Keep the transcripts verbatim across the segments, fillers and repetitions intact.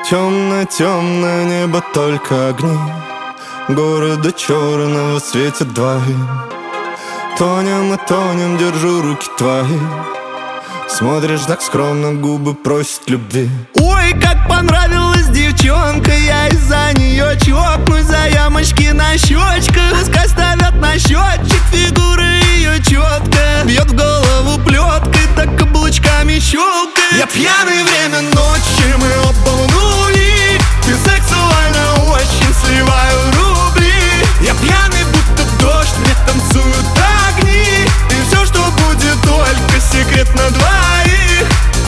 Темное-темное небо, только огни города черного светят двоим. Тонем и тонем, держу руки твои. Смотришь так скромно, губы просят любви. Ой, как понравилась девчонка, я из-за нее чокнусь за ямочки на щечках. Пускай ставят на счетчик, фигура ее четко бьет в голову плеткой, так каблучками щелкает. Я пьяный, время ночи, мы оба в нули. Ты сексуально очень, сливаю рубли. Я пьяный, будто дождь, мне танцуют огни. И все, что будет, только секрет на двоих.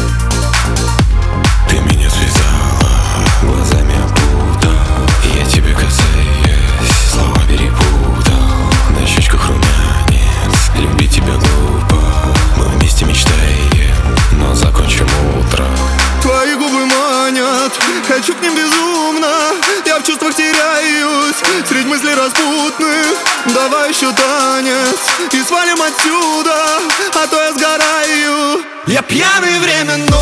Ты меня связала, глазами опутал. Я тебе касаясь, слова перепутал. На щечках румянец, любить тебя глупо. Мы вместе мечтаем, но закончим утро. Твои губы манят, хочу к ним безумно. Я в чувствах теряюсь, средь мыслей распутных. Давай еще танец и свалим отсюда, а то я сгораю. Я пьяный, время ночи.